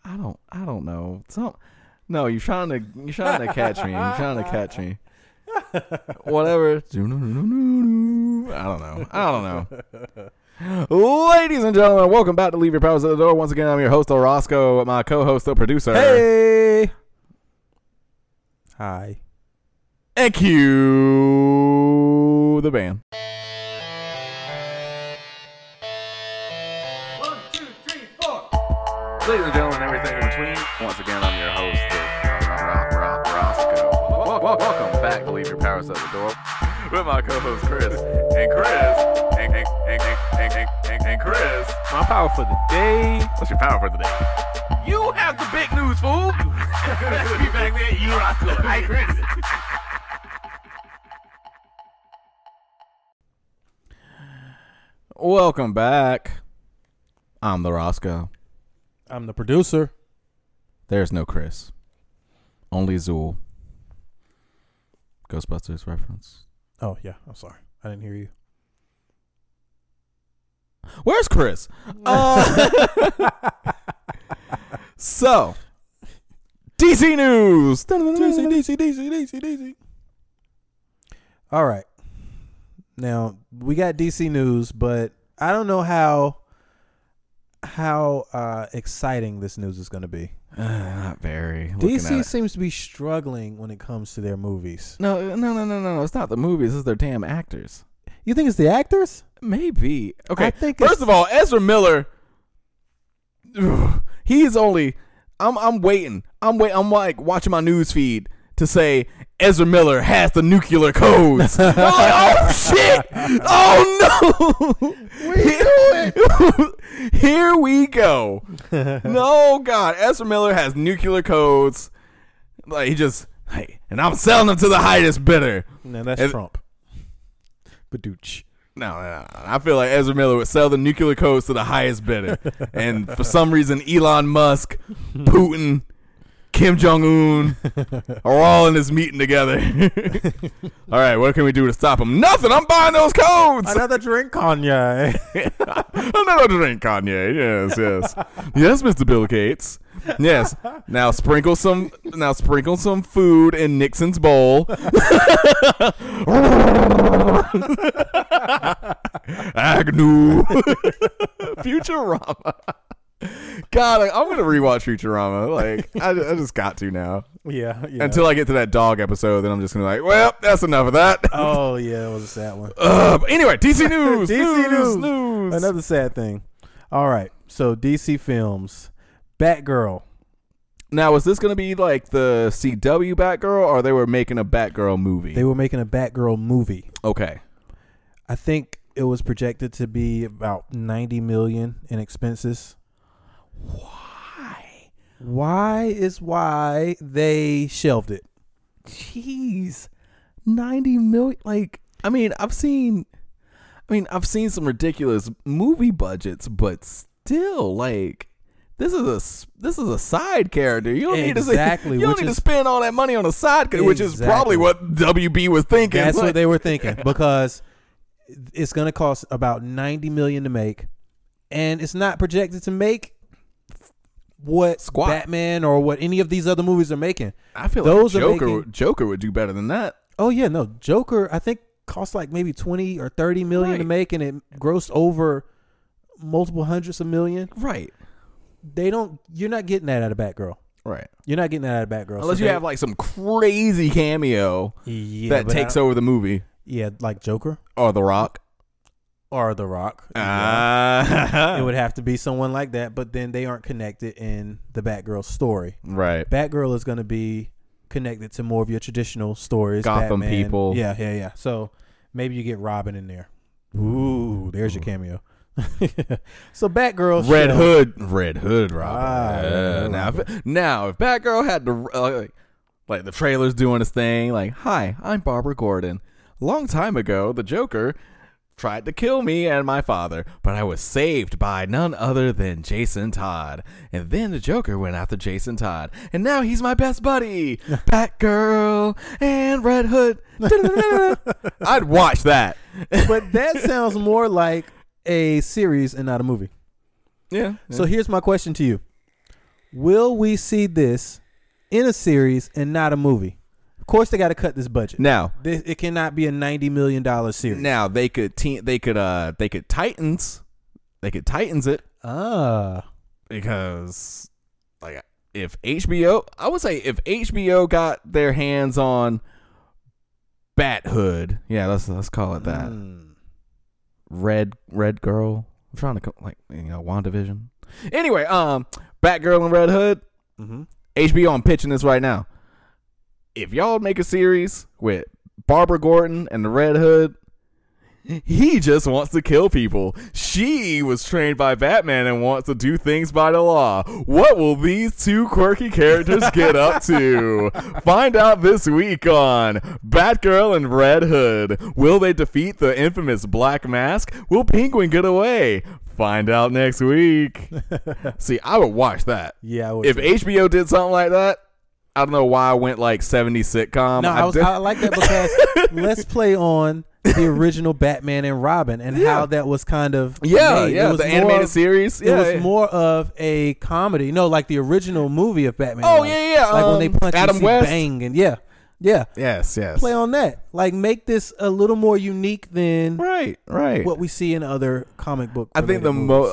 I don't know. No, you're trying to catch me. You're trying to catch me. Whatever. I don't know. Ladies and gentlemen, welcome back to Leave Your Powers at the Door. Once again, I'm your host, Orozco, my co-host, the producer. Hey. Hi. And cue the band. 1, 2, 3, 4. Ladies and gentlemen, everything in between. Once again, I'm your host, Orozco. Welcome back to Leave Your Powers at the Door with my co-host Chris. And Chris. My power for the day. What's your power for the day? You have the big news, fool. Be back there, you Roscoe. Hi, Chris. Welcome back. I'm the Roscoe. I'm the producer. There's no Chris. Only Zool. Ghostbusters reference. Oh, yeah. I'm sorry. I didn't hear you. Where's Chris? So, DC News. DC. All right. Now, we got DC News, but I don't know how exciting this news is going to be. Not very. DC seems to be struggling when it comes to their movies. No. It's not the movies. It's their damn actors. You think it's the actors? Maybe. Okay. I think First of all, Ezra Miller. He's only. I'm waiting. I'm like watching my news feed to say Ezra Miller has the nuclear codes. I'm like, oh shit! Oh no! Here we go. No God, Ezra Miller has nuclear codes. Like and I'm selling them to the highest bidder. No, that's Trump. Badooch. No. I feel like Ezra Miller would sell the nuclear codes to the highest bidder. And for some reason, Elon Musk, Putin, Kim Jong-un are all in this meeting together. All right, what can we do to stop him? Nothing. I'm buying those codes. Another drink, Kanye. Another drink, Kanye. Yes. Yes, Mr. Bill Gates. Yes. Now sprinkle some food in Nixon's bowl. Agnew. Futurama. God, I'm gonna rewatch Futurama. Like, I just got to now. Yeah. Until I get to that dog episode, then I'm just gonna be like, well, that's enough of that. Oh yeah, it was a sad one. But anyway, DC News. DC News. Another sad thing. All right, so DC Films, Batgirl. Now, was this gonna be like the CW Batgirl, or they were making a Batgirl movie? They were making a Batgirl movie. Okay. I think it was projected to be about $90 million in expenses. Why they shelved it? Jeez, 90 million. Like, I've seen some ridiculous movie budgets, but still, like, this is a side character. You don't need to spend all that money on a side character, which is probably what WB was thinking. That's what they were thinking, because it's going to cost about $90 million to make, and it's not projected to make what Batman or what any of these other movies are making. I feel like Joker would do better than that. Oh yeah, no, Joker I think cost like maybe 20 or 30 million to make, and it grossed over multiple hundreds of million. Right. You're not getting that out of Batgirl. Right. You're not getting that out of Batgirl. Unless you have like some crazy cameo that takes over the movie. Yeah, like Joker. Or The Rock. It would have to be someone like that, but then they aren't connected in the Batgirl story. Right. Batgirl is going to be connected to more of your traditional stories. Gotham Batman. people. Yeah. So maybe you get Robin in there. Ooh, there's your cameo. So Batgirl. Red Hood Robin. Now, if Batgirl had to, like the trailer's doing his thing, like, hi, I'm Barbara Gordon. A long time ago, the Joker tried to kill me and my father, but I was saved by none other than Jason Todd. And then the Joker went after Jason Todd, and now he's my best buddy. Batgirl and Red Hood. I'd watch that. But that sounds more like a series and not a movie. Yeah. So here's my question to you. Will we see this in a series and not a movie? Of course, they got to cut this budget. Now, It cannot be a $90 million series. now they could Titans it because like if HBO, I would say if HBO got their hands on Bat Hood, yeah, let's call it that. Red Girl. I'm trying to WandaVision. Anyway, Batgirl and Red Hood. HBO, I'm pitching this right now. If y'all make a series with Barbara Gordon and the Red Hood, he just wants to kill people. She was trained by Batman and wants to do things by the law. What will these two quirky characters get up to? Find out this week on Batgirl and Red Hood. Will they defeat the infamous Black Mask? Will Penguin get away? Find out next week. See, I would watch that. Yeah, I would. If HBO did something like that, I don't know why I went like 70s sitcom. No, I like that because let's play on the original Batman and Robin and how that was kind of made. It was the animated series. It was more of a comedy. No, like the original movie of Batman. Oh, and yeah. Like when they punch Adam you see West. bang and yeah. Yes. Play on that. Like make this a little more unique than Right. what we see in other comic book. I think the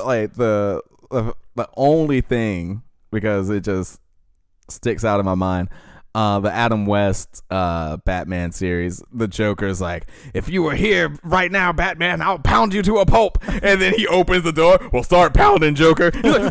the only thing, because it just sticks out in my mind, the Adam West Batman series, the Joker's like, if you were here right now, Batman, I'll pound you to a pulp. And then he opens the door. We'll start pounding, Joker. He's like,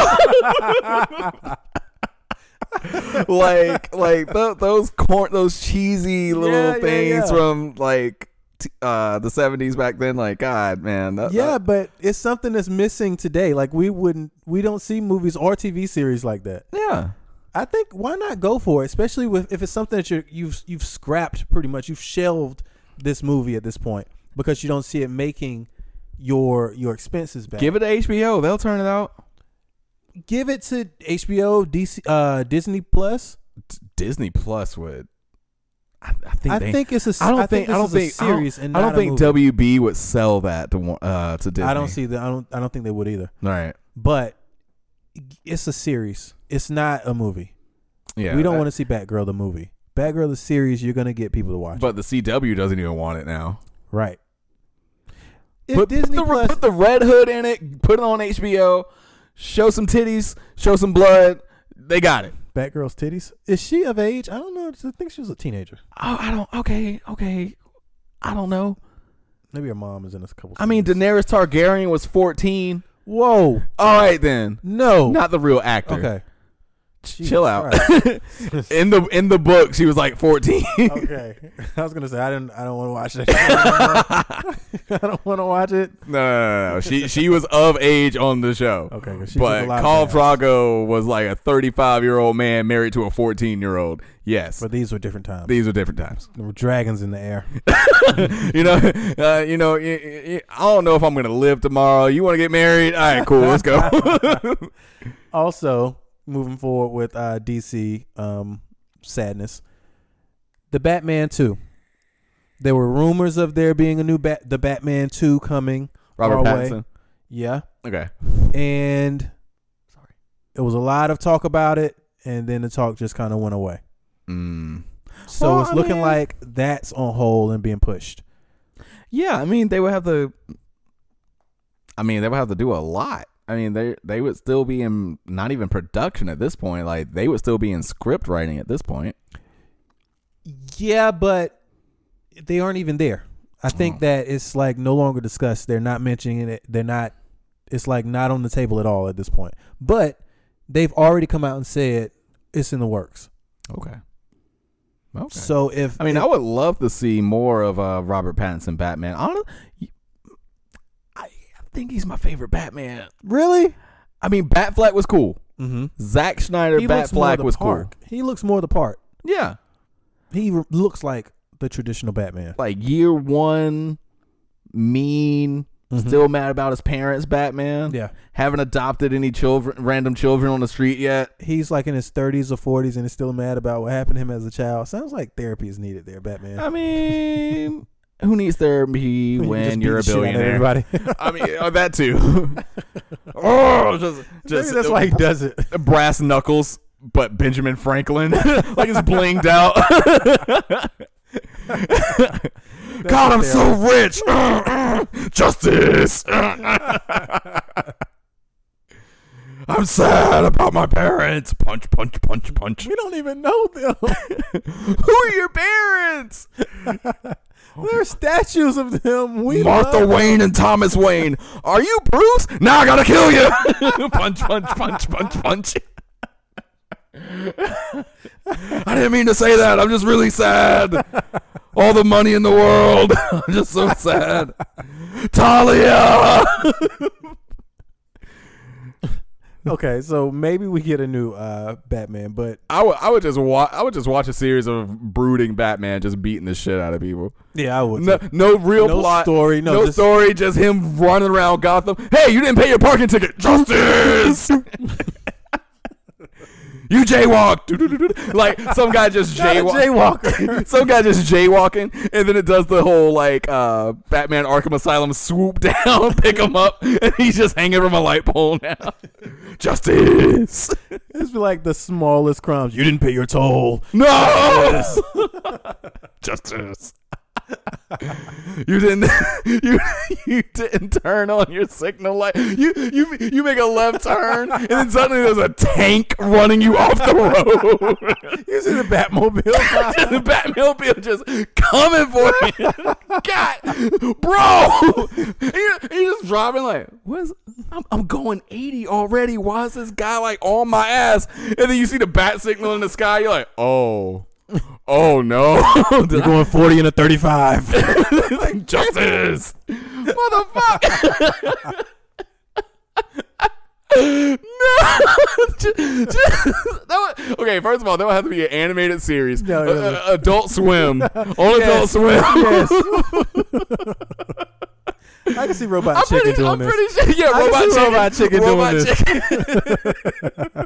those cheesy little things from like the 70s back then. Like, God, man. But it's something that's missing today. Like we don't see movies or TV series like that. Yeah. I think why not go for it, especially if it's something that you've scrapped pretty much. You've shelved this movie at this point because you don't see it making your expenses back. Give it to HBO. They'll turn it out. Give it to HBO, Disney Plus. Disney Plus would. I think it's a. I don't think series. I don't think WB would sell that to Disney. I don't think they would either. All right, but it's a series. It's not a movie. Yeah, we don't want to see Batgirl the movie. Batgirl the series. You're gonna get people to watch. But the CW doesn't even want it now. Right. Put the Red Hood in it. Put it on HBO. Show some titties. Show some blood. They got it. Batgirl's titties. Is she of age? I don't know. I think she was a teenager. Oh, I don't. Okay. I don't know. Maybe her mom is in a couple. I mean, Daenerys Targaryen was 14. Whoa. All right then. No, not the real actor. Okay. Chill out. in the book, she was like 14. Okay, I was gonna say I don't want to watch that. I don't want to watch it. No. She was of age on the show. Okay, but Khal Drogo was like a 35-year-old man married to a 14-year-old. Yes, but these were different times. There were dragons in the air. I don't know if I'm gonna live tomorrow. You want to get married? All right, cool. Let's go. Also, moving forward with DC sadness, the Batman 2. There were rumors of there being a new the Batman 2 coming. Robert Pattinson. Yeah. Okay. And there was a lot of talk about it, and then the talk just kind of went away. So it's looking like that's on hold and being pushed. Yeah, I mean they would have to do a lot. I mean, they would still be in not even production at this point. Like they would still be in script writing at this point. Yeah, but they aren't even there. I think that it's like no longer discussed. They're not mentioning it. They're not. It's like not on the table at all at this point. But they've already come out and said it's in the works. Okay. So I would love to see more of Robert Pattinson Batman. I think he's my favorite Batman. Really? I mean, Batfleck was cool. Mm-hmm. Zack Snyder Batfleck was cool. He looks more the part. Yeah. He looks like the traditional Batman. Like year one, mean, still mad about his parents Batman. Yeah. Haven't adopted any random children on the street yet. He's like in his 30s or 40s and is still mad about what happened to him as a child. Sounds like therapy is needed there, Batman. I mean, who needs therapy when you're a billionaire? Everybody. I mean, that too. Oh, just Maybe that's why he does it. brass knuckles, but Benjamin Franklin, like it's blinged out. God, I'm so rich. Justice. I'm sad about my parents. Punch, punch, punch, punch. We don't even know them. Who are your parents? There are statues of them. We Martha love Wayne and Thomas Wayne. Are you Bruce? Now I gotta kill you. Punch, punch, punch, punch, punch. I didn't mean to say that. I'm just really sad. All the money in the world. I'm just so sad. Talia. Okay, so maybe we get a new Batman, but I would just watch a series of brooding Batman just beating the shit out of people. yeah, I would. No real No plot. story, no, just- story. Just him running around Gotham. Hey, you didn't pay your parking ticket. Justice. You jaywalked. Like some guy just Jaywalker. Some guy just jaywalking, and then it does the whole like Batman Arkham Asylum swoop down, pick him up, and he's just hanging from a light pole now. Justice. It's like the smallest crimes. You didn't pay your toll. No. Justice. You didn't you didn't turn on your signal light. You make a left turn and then suddenly there's a tank running you off the road. You see the Batmobile? The Batmobile just coming for you. God, bro. He's just driving like, I'm going 80 already. Why is this guy like on my ass? And then you see the bat signal in the sky. You're like, oh no. They're going 40 and a 35. Justice. Motherfucker. No. Okay, first of all, that would have to be an animated series. No. Adult Swim. On Yes. Adult Swim. Yes. I can see Robot Chicken doing this. I'm pretty sure. Yeah, I can see Robot Chicken doing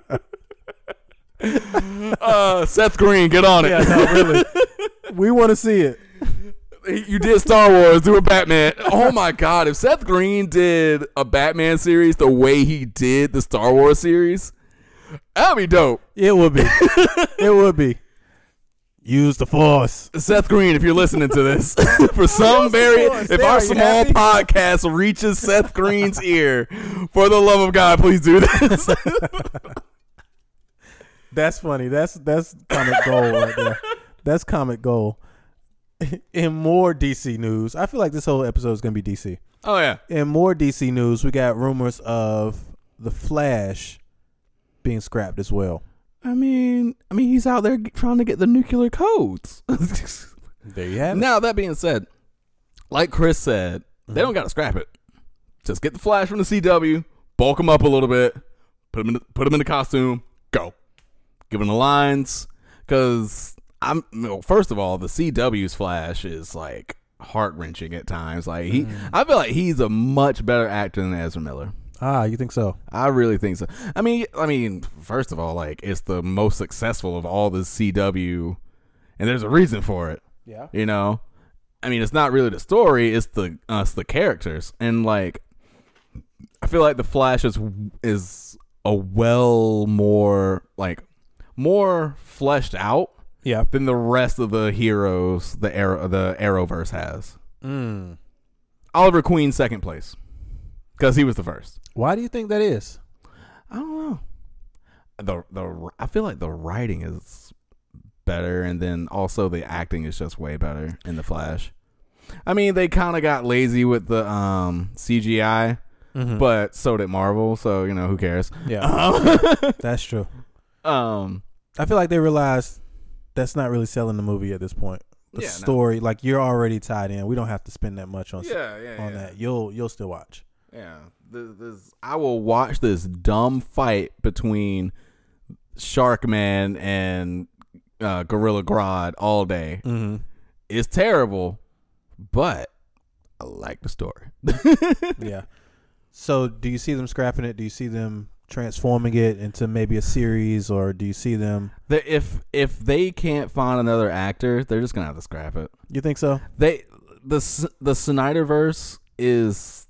this. Seth Green, get on it. Yeah, no, really. We want to see it. You did Star Wars, do a Batman. Oh my God, if Seth Green did a Batman series the way he did the Star Wars series, that'd be dope. It would be. It would be. Use the Force. Seth Green, if you're listening to this, for some if our small podcast reaches Seth Green's ear, for the love of God, please do this. That's funny. That's comic gold right there. That's comic gold. In more DC news, I feel like this whole episode is going to be DC. Oh, yeah. In more DC news, we got rumors of The Flash being scrapped as well. I mean, he's out there trying to get the nuclear codes. There you have it. Now, that being said, like Chris said, they don't got to scrap it. Just get the Flash from the CW, bulk him up a little bit, put him in the costume, go. Give him the lines, because first of all, the CW's Flash is like heart-wrenching at times. Like I feel like he's a much better actor than Ezra Miller. Ah, you think so? I really think so. I mean, first of all, like it's the most successful of all the CW, and there's a reason for it. Yeah. You know, I mean, it's not really the story; it's the characters, and like I feel like the Flash is a more fleshed out. Yeah. Than the rest of the heroes the Arrowverse has. Oliver Queen, second place, because he was the first. Why do you think that is? I don't know. I feel like the writing is better, and then also the acting is just way better in the Flash. I mean, they kind of got lazy with the CGI, but so did Marvel. So who cares? Yeah, that's true. I feel like they realized that's not really selling the movie at this point. The story, like you're already tied in. We don't have to spend that much on that. You'll still watch. Yeah, I will watch this dumb fight between Sharkman and Gorilla Grodd all day. It's terrible, but I like the story. Yeah. So, do you see them scrapping it? Do you see them transforming it into maybe a series, or do you see them? If they can't find another actor, they're just gonna have to scrap it. You think so? the Snyderverse is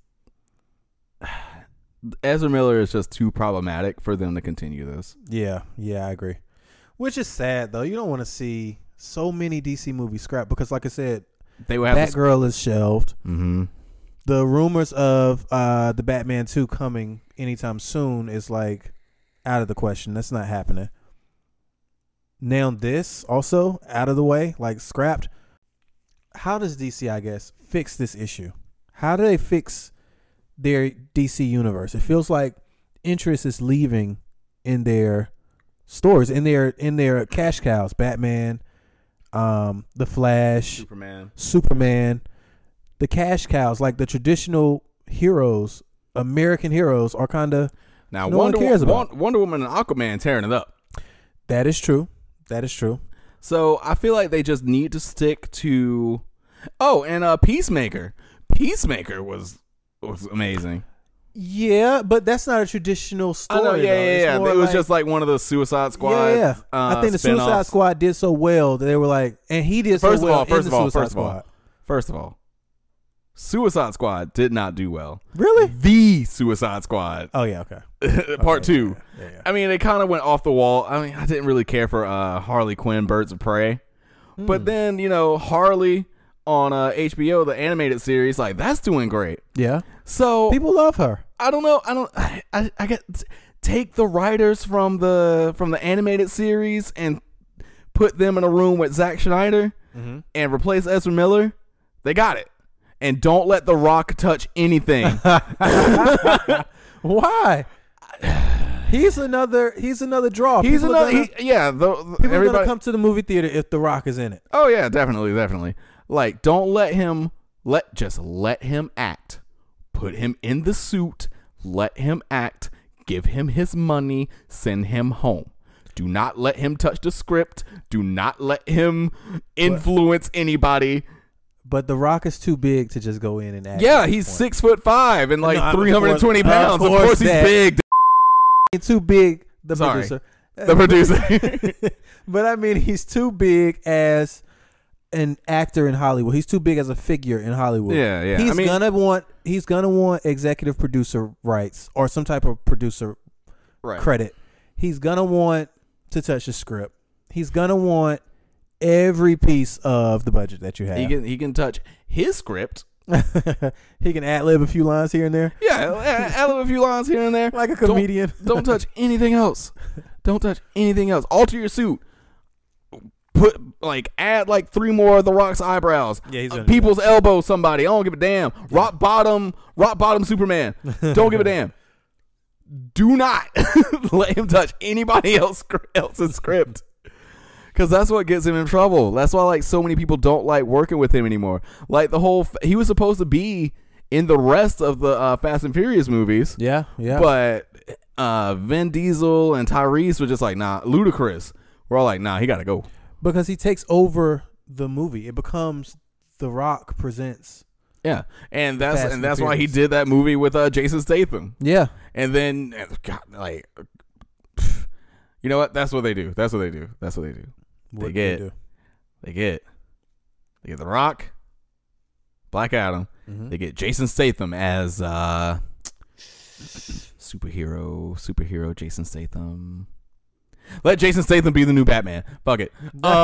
Ezra Miller is just too problematic for them to continue this. Yeah, I agree. Which is sad though. You don't want to see so many DC movies scrapped because, like I said, They would have Batgirl is shelved. Mm-hmm. The rumors of the Batman 2 coming anytime soon is like out of the question. That's not happening. Now this also out of the way, like scrapped. How does DC, I guess, fix this issue? How do they fix their DC universe? It feels like interest is leaving in their stories, in their cash cows. Batman, The Flash, Superman. The cash cows, like the traditional heroes, American heroes, are kind of now no one cares about. Wonder Woman and Aquaman tearing it up. That is true. So I feel like they just need to stick to. Oh, and Peacemaker. Peacemaker was amazing. Yeah, but that's not a traditional story. I know, yeah. It was like, just like one of the Suicide Squad. Yeah. I think the spin-offs. Suicide Squad did so well that they were like, and he did so well in the Suicide Squad. First of all, Suicide Squad did not do well. Really? The Suicide Squad. Oh yeah, okay. Part 2. Yeah. I mean, it kind of went off the wall. I mean, I didn't really care for Harley Quinn, Birds of Prey. But then, Harley on HBO, the animated series, like that's doing great. Yeah. So people love her. I don't know. I get take the writers from the animated series and put them in a room with Zack Snyder and replace Ezra Miller. They got it. And don't let The Rock touch anything. Why? He's another draw. People are gonna come to the movie theater if The Rock is in it. Oh yeah, definitely. Like, don't let him just let him act. Put him in the suit. Let him act. Give him his money. Send him home. Do not let him touch the script. Do not let him influence anybody. But The Rock is too big to just go in and act. Yeah, he's 6'5" and like 320 pounds. Of course, he's big. Too big. The producer. But I mean, he's too big as an actor in Hollywood. He's too big as a figure in Hollywood. Yeah. He's gonna want executive producer rights or some type of producer credit. He's gonna want to touch the script. He's gonna want every piece of the budget that you have. He can touch his script. He can ad-lib a few lines here and there. Yeah, ad-lib a few lines here and there. Like a comedian. Don't touch anything else. Don't touch anything else. Alter your suit. Add 3 more of The Rock's eyebrows. Yeah, he's people's elbow. Somebody. I don't give a damn. Rock bottom Superman. Don't give a damn. Do not let him touch anybody else's script. Because that's what gets him in trouble. That's why so many people don't like working with him anymore. Like he was supposed to be in the rest of the Fast and Furious movies. Yeah. But Vin Diesel and Tyrese were just like, nah, Ludacris. We're all like, nah, he got to go. Because he takes over the movie. It becomes The Rock presents. Yeah, and that's why he did that movie with Jason Statham. Yeah. And then, God, you know what? That's what they do. They get The Rock, Black Adam. They get Jason Statham as superhero Jason Statham. Let Jason Statham be the new Batman. Fuck it.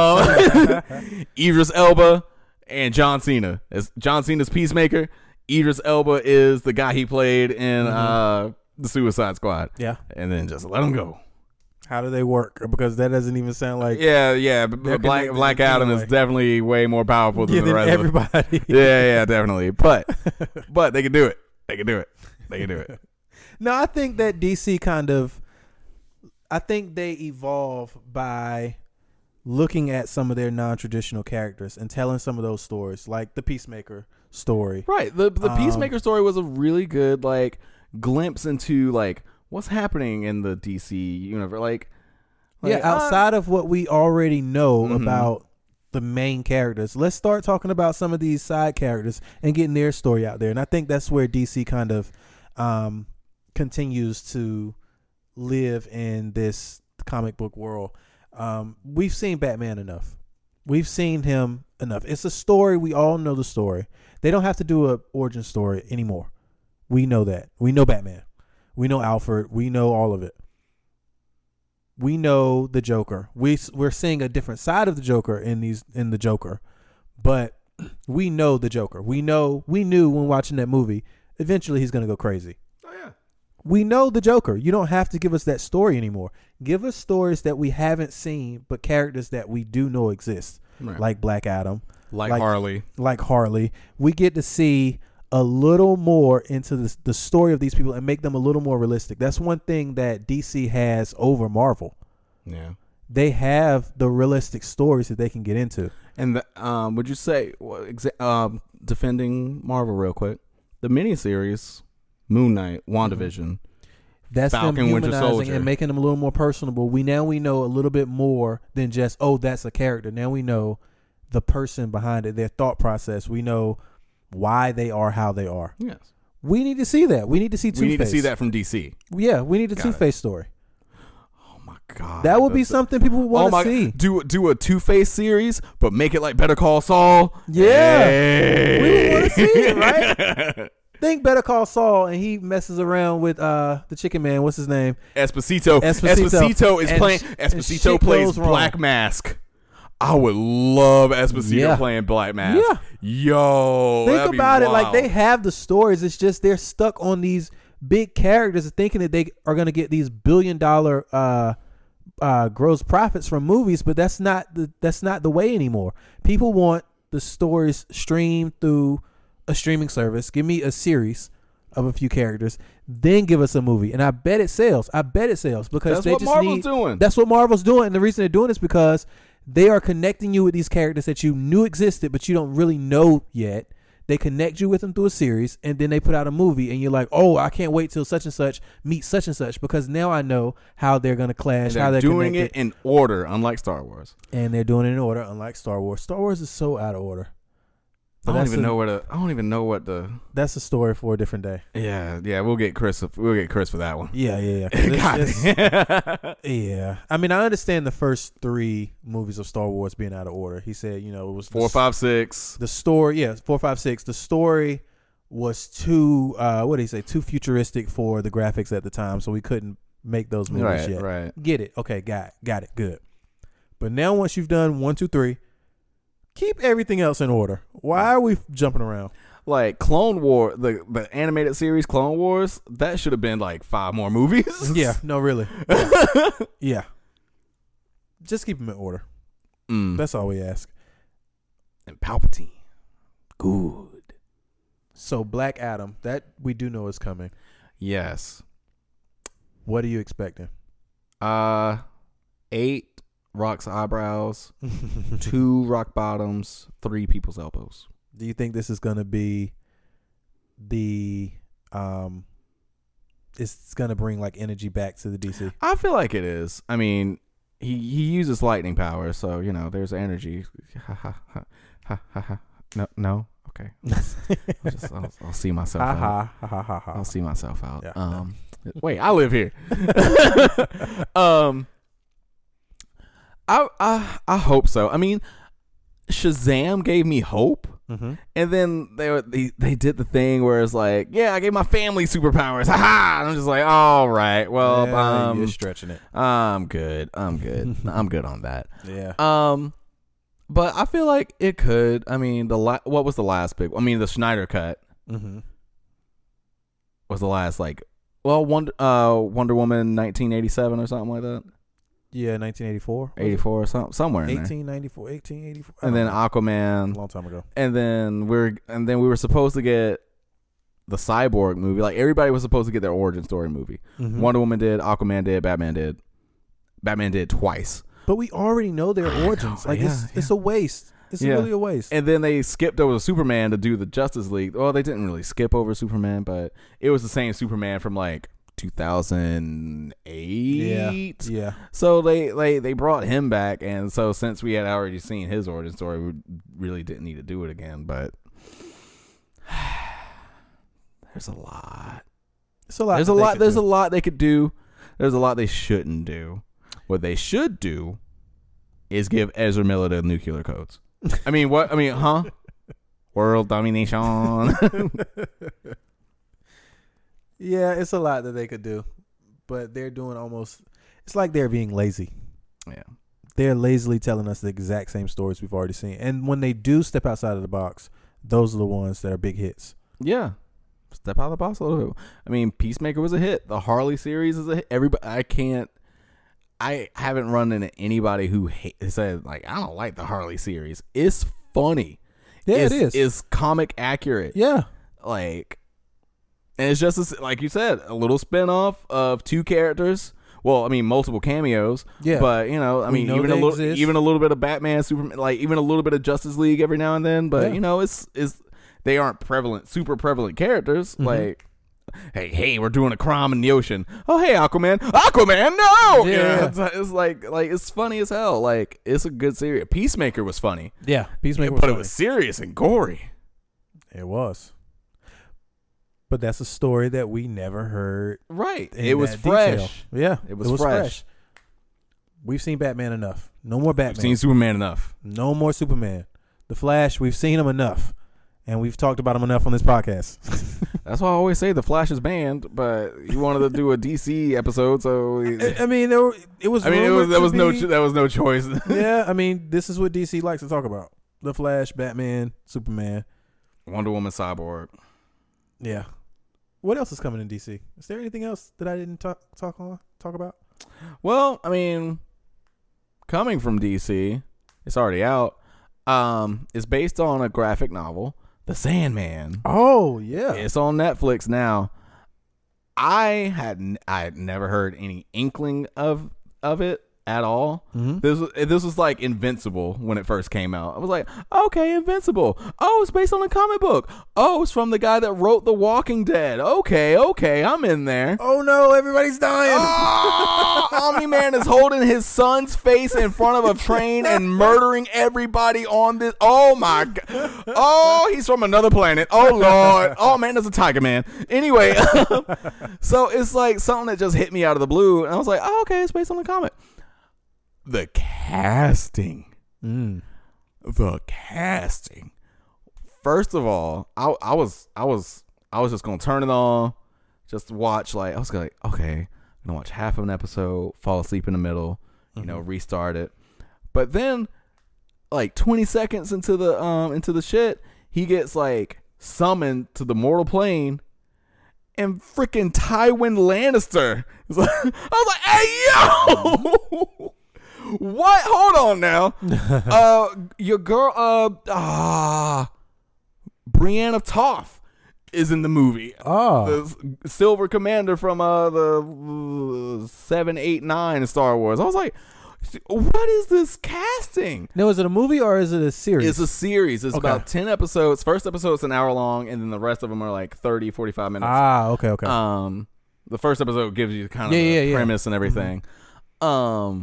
Idris Elba and John Cena. As John Cena's Peacemaker, Idris Elba is the guy he played in the Suicide Squad. Yeah. And then just let him go. How do they work? Because that doesn't even sound like... Yeah. Black Adam is definitely way more powerful than the rest everybody. of them. Yeah, definitely. But they can do it. They can do it. No, I think that DC I think they evolve by looking at some of their non-traditional characters and telling some of those stories, like the Peacemaker story. Right. The Peacemaker story was a really good glimpse into what's happening in the DC universe. Outside of what we already know about the main characters, let's start talking about some of these side characters and getting their story out there. And I think that's where DC kind of continues to live in this comic book world. We've seen Batman enough. We've seen him enough. It's a story. We all know the story. They don't have to do a origin story anymore. We know that. We know Batman. We know Alfred. We know all of it. We know the Joker. We're seeing a different side of the Joker in the Joker, but we know the Joker. We knew when watching that movie, eventually he's gonna go crazy. Oh yeah. We know the Joker. You don't have to give us that story anymore. Give us stories that we haven't seen, but characters that we do know exist, Right. like Black Adam, Like Harley. like Harley. We get to see a little more into the story of these people and make them a little more realistic. That's one thing that DC has over Marvel. Yeah. They have the realistic stories that they can get into. And would you say, defending Marvel real quick, the miniseries, Moon Knight, WandaVision, That's Falcon, them Winter humanizing Soldier. and making them a little more personable. We know a little bit more than just, oh, that's a character. Now we know the person behind it, their thought process. We know why they are how they are. Yes. We need to see that. We need to see Two-Face. We need to see that from DC. Yeah, we need a Got it. Two-Face story. Oh my God. That would be something people would want to see. Do a Two-Face series, but make it like Better Call Saul. Yeah. Hey. We would want to see it, right? Think Better Call Saul and he messes around with the chicken man. What's his name? Esposito. Esposito. Esposito is And playing. sh- and Esposito shit plays goes wrong. Black Mask. I would love Esposito Yeah. playing Black Mask. Yeah. Yo. Think that'd be about it. Like, wild. they have the stories. It's just they're stuck on these big characters thinking that they are going to get these $1 billion gross profits from movies, but that's not the way anymore. People want the stories streamed through a streaming service. Give me a series of a few characters, then give us a movie, and I bet it sells. Because That's they what just Marvel's doing. That's what Marvel's doing, and the reason they're doing it is because they are connecting you with these characters that you knew existed, but you don't really know yet. They connect you with them through a series, and then they put out a movie, and you're like, oh, I can't wait till such and such meets such and such, because now I know how they're going to clash, And how they're they're doing connected. it in order, unlike Star Wars. And they're doing it in order, unlike Star Wars. Star Wars is so out of order. I But don't even know what the. That's a story for a different day. Yeah. We'll get Chris for that one. Yeah. God. Yeah. I mean, I understand the first 3 movies of Star Wars being out of order. He said, it was 4, 5, 6. the story. Yeah, 4, 5, 6. The story was too too futuristic for the graphics at the time, so we couldn't make those movies yet. Right. Get it? Okay, got it. Good. But now once you've done 1, 2, 3, keep everything else in order. Why are we jumping around? Like Clone War, the animated series Clone Wars, that should have been like 5 more movies. Yeah, no, really. Yeah. Just keep them in order. That's all we ask. And Palpatine. Good. So Black Adam, that we do know is coming. Yes. What are you expecting? 8 Rock's eyebrows, 2 rock bottoms, 3 people's elbows. Do you think this is going to be it's going to bring like energy back to the DC? I feel like it is. I mean, he uses lightning power, so there's energy. No. Okay. I'll see myself out. I'll see myself out. Yeah. Wait, I live here. I hope so. I mean, Shazam gave me hope. Mm-hmm. And then they did the thing where it's like, yeah, I gave my family superpowers. Ha! And I'm just like, all right, well, you're stretching it. I'm good. I'm good on that. Yeah. But I feel like it could. I mean, what was the last big? I mean, the Snyder cut Mm-hmm. was the last Wonder Woman 1987 or something like that. Yeah, 1984. 84 or something, somewhere in there. 1884. And then Aquaman. A long time ago. And then we were supposed to get the Cyborg movie. Like, everybody was supposed to get their origin story movie. Mm-hmm. Wonder Woman did, Aquaman did, Batman did. Batman did twice. But we already know their origins. Like, it's a waste. It's really a waste. And then they skipped over Superman to do the Justice League. Well, they didn't really skip over Superman, but it was the same Superman from like 2008. Yeah. So they brought him back, and so since we had already seen his origin story, we really didn't need to do it again. But there's a lot. It's a lot. There's a lot they could do. There's a lot they shouldn't do. What they should do is give Ezra Miller the nuclear codes. I mean, what? I mean, huh? World domination. Yeah, it's a lot that they could do, but they're doing almost. It's like they're being lazy. Yeah. They're lazily telling us the exact same stories we've already seen, and when they do step outside of the box, those are the ones that are big hits. Yeah. Step out of the box a little bit. I mean, Peacemaker was a hit. The Harley series is a hit. I haven't run into anybody who said, like, I don't like the Harley series. It's funny. Yeah, it is. It's comic accurate. Yeah. Like, and it's just, like you said, a little spinoff of two characters. Well, I mean, multiple cameos. Yeah. But, you know, I mean, even a little bit of Batman, Superman, like, even a little bit of Justice League every now and then. But, you know, it's they aren't super prevalent characters. Mm-hmm. Like, hey, we're doing a crime in the ocean. Oh, hey, Aquaman, no. Yeah. It's like it's funny as hell. Like, it's a good series. Peacemaker was funny. Yeah, Peacemaker was but funny. It was serious and gory. It was. But that's a story that we never heard. Right. It was fresh. Detail. Yeah. It was fresh. We've seen Batman enough. No more Batman. We've seen Superman enough. No more Superman. The Flash, we've seen him enough. And we've talked about him enough on this podcast. That's why I always say the Flash is banned, but he wanted to do a DC episode, so I mean, there was no choice. Yeah, I mean, this is what DC likes to talk about: the Flash, Batman, Superman, Wonder Woman, Cyborg. Yeah. What else is coming in DC? Is there anything else that I didn't talk about? Well, I mean, coming from DC, it's already out. It's based on a graphic novel, The Sandman. Oh, yeah. It's on Netflix now. I had never heard any inkling of it at all. Mm-hmm. This was like Invincible when it first came out. I was like, okay, Invincible. Oh, it's based on a comic book. Oh, it's from the guy that wrote The Walking Dead. Okay, I'm in there. Oh no, everybody's dying. Oh, Omni-Man is holding his son's face in front of a train and murdering everybody on this. Oh my god. Oh, he's from another planet. Oh lord. Oh man, there's a Tiger Man. Anyway, so it's like something that just hit me out of the blue, and I was like, oh, okay, it's based on a comic. The casting. The casting. First of all, I was just gonna turn it on, just watch. Like, I was like, okay, I'm gonna watch half of an episode, fall asleep in the middle, restart it. But then, like 20 seconds into the shit, he gets like summoned to the mortal plane, and freaking Tywin Lannister. I was like, hey yo. What? Hold on now. Your girl, Brienne of Tarth is in the movie. Oh, the Silver Commander from the 7, 8, 9 Star Wars. I was like, what is this casting? Now, is it a movie or is it a series? It's a series. It's about 10 episodes. First episode's an hour long, and then the rest of them are like 30, 45 minutes. Ah, okay. The first episode gives you kind of the premise and everything. Mm-hmm.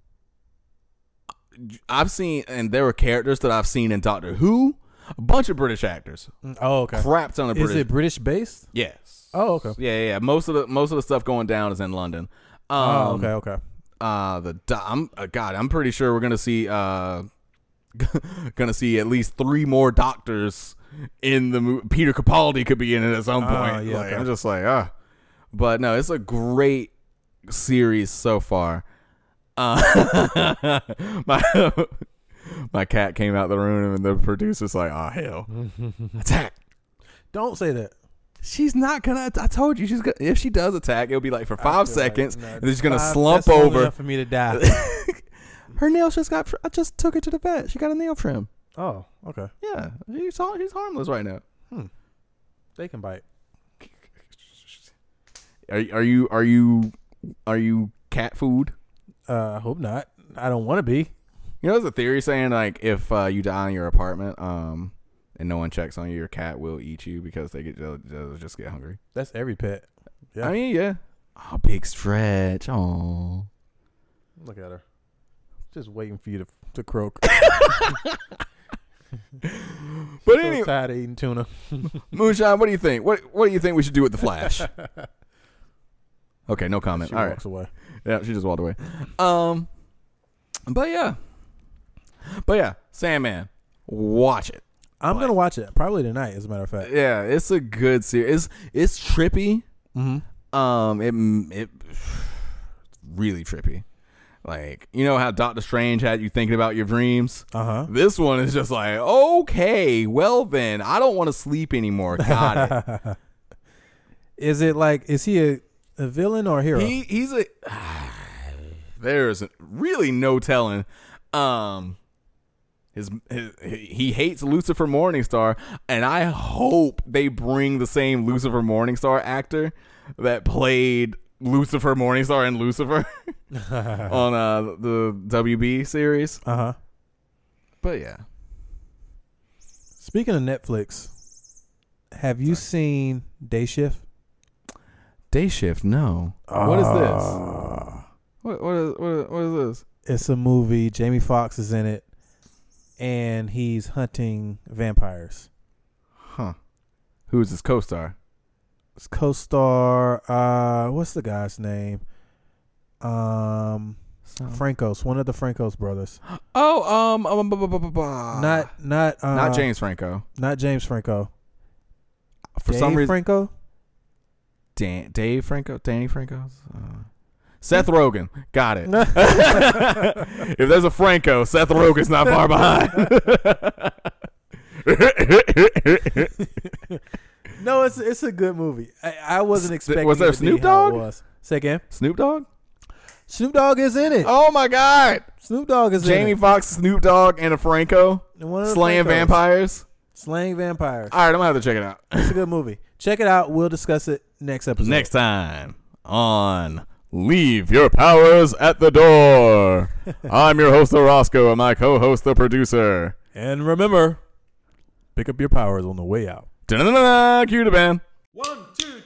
I've seen, and there were characters that I've seen in Doctor Who. A bunch of British actors. Oh, okay. Crap ton of British. Is it British based? Yes. Oh, okay. Yeah. Most of the stuff going down is in London. Okay. I'm pretty sure we're gonna see at least 3 more doctors in the movie. Peter Capaldi could be in it at some point. Yeah, okay. I'm just like, but no, it's a great series so far. My cat came out the room and the producer's like, oh hell, attack. Don't say that. She's not gonna. I told you she's gonna. If she does attack, it'll be like for 5 seconds, and then she's gonna slump that's over. Enough for me to die. Her nails just got. I just took her to the vet. She got a nail trim. Oh, okay. Yeah, she's harmless right now. They can bite. Are you cat food? I hope not. I don't want to be. You know, there's a theory saying like if you die in your apartment, and no one checks on you, your cat will eat you because they'll just get hungry. That's every pet. Yeah. I mean, yeah. Oh, big stretch. Oh, look at her, just waiting for you to croak. But so anyway, tired of eating tuna. Moonshine, what do you think? What do you think we should do with the Flash? Okay, no comment. She all walks right. away. Yeah, she just walked away. But yeah, But yeah, Sandman, watch it. I'm gonna watch it probably tonight. As a matter of fact. Yeah, it's a good series. It's trippy. It really trippy. Like, you know how Doctor Strange had you thinking about your dreams? This one is just like, okay, well then, I don't want to sleep anymore. Got it. Is it like, is he a villain or a hero? He's a. There's really no telling. He hates Lucifer Morningstar, and I hope they bring the same Lucifer Morningstar actor that played Lucifer Morningstar and Lucifer on the WB series. But yeah. Speaking of Netflix, have you seen Day Shift? Day Shift? No. What is this? What is this? It's a movie. Jamie Foxx is in it, and he's hunting vampires. Huh. Who is his co-star? His co-star, what's the guy's name? Francos, one of the Francos brothers. Oh, not James Franco. Not James Franco. For some reason, Franco. Dave Franco, Danny Franco. Seth Rogen, got it. If there's a Franco, Seth Rogen's not far behind. No, it's a good movie. I wasn't expecting. Was there it to be Snoop how it Dogg? was. Say again. Snoop Dogg? Snoop Dogg is in it. Oh my God! Snoop Dogg is in Jamie it. Foxx, Snoop Dogg, and a Franco And one of the slaying Francos. vampires. Slaying vampires. All right, I'm gonna have to check it out It's a good movie. Check it out. We'll discuss it next episode. next time on Leave Your Powers at the Door. I'm your host, Orozco, and my co-host, the producer. And remember, pick up your powers on the way out. Da-da-da-da, cue the band. 1, 2,